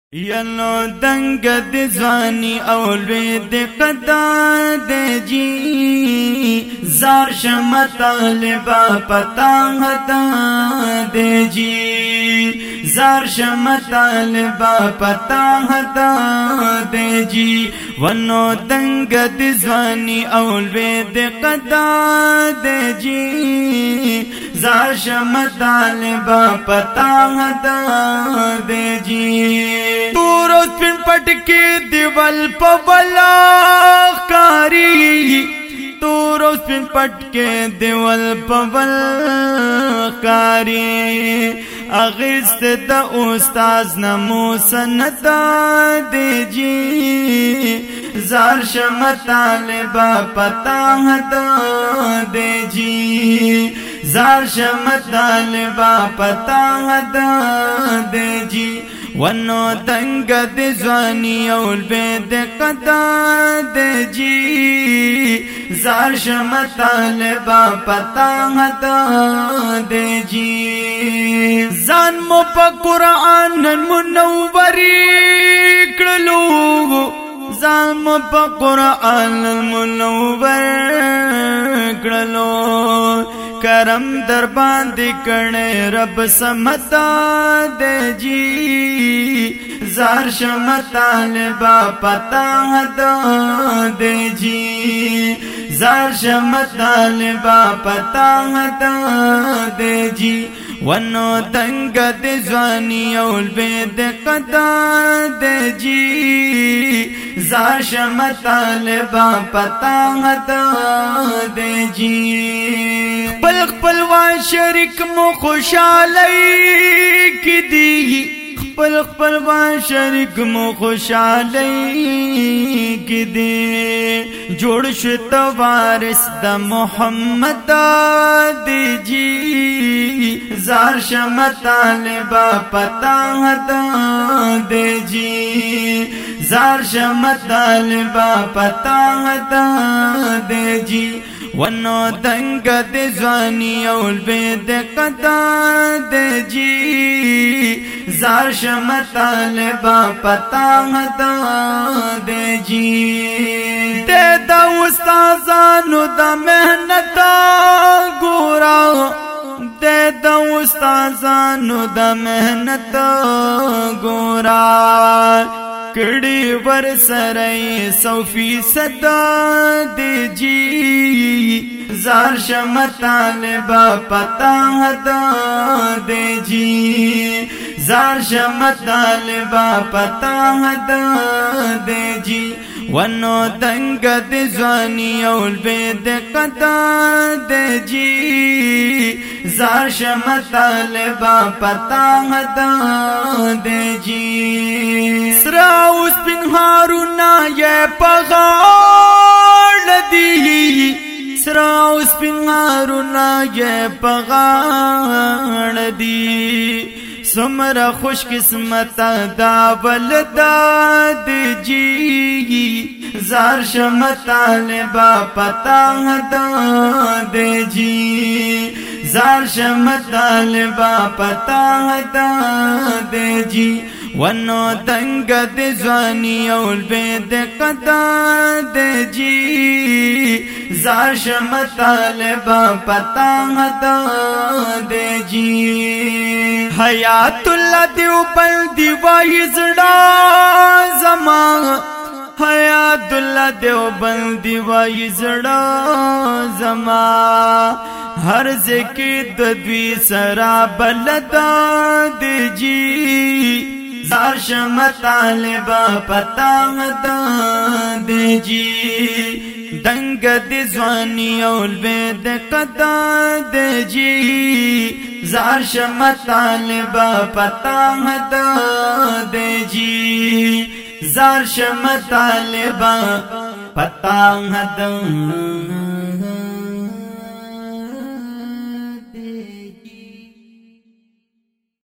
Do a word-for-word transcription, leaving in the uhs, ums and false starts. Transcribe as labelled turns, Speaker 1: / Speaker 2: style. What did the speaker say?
Speaker 1: یلو دنگ د ځواني او لوی د قدا د جی زار شم طالبا پتا هدا د جی زار شم طالبا پتا هدا د جی ونو دنگ د ځواني او لوی د قدا د جی زار شم طالبا پتا هدا د جی تورو سپین پټکی دیوال په بلا کاری تورو سپین پټکی دیوال په بلا کاری اغست د استاد نمو سنتا دی جی زار شم طالبا پتا هدا دی جی زار شم طالبا پتا هدا دی جی ونو دنگ د ځواني او لوی د قدا د جی زار شم طالبا پتا هدا د جی ځان مو په قرآن منور کړلو ځان مو په قرآن منور کړلو کرم در باندې کړه رب سمتا د جی زار شم طالبا پتا هدا د جی زار شم طالبا پتا هدا د جی ونو دنگ د ځواني او لوی د قدا د جی زار شم طالبا پتا هدا د جی خپل خپلوان شریک مو خوشالۍ کی دی خپل خپلوان شریک مو خوشالۍ کی دی جوړ شت وارث د محمد دی جی زار شم طالبا پتا هدا دی جی زار شم طالبا پتا هدا دی جی ونو دنگ د ځواني او لوی د قدا د جی زار شم طالبا پتا هدا د جی د د استادانو د مهنت ګورا د د استادانو د مهنت ګورا کڑی ور سرائی سو فیصد دی جی زار شم طالبا پتا هدا دی جی زار شم طالبا پتا هدا دی جی ونو دنگ د ځواني او لوی د قدا د جی زار شم طالبا پتا هدا د جی سرا اوس پن هارونا یې پغاړ دی سرا اوس پن هارونا یې پغاړ دی سمرا خوش قسمت دا ولدا د جی زار شم طالبا پتا هدا د جی زار شم طالبا پتا هدا د جی ونو دنگ د ځواني او لوی د قدا د جی زار شم طالبا پتا هدا د جی حیات الله دیو بل دی وای زړه زما حیات الله دیو بل دی وای زړه زما هر ذکر د دوی سرا بلدا د جی زار شم طالبا پتا هدا د جی دنگ د ځواني او لوی د قدا د جی زار شم طالبا پتا هدا د جی زار شم طالبا پتا هدا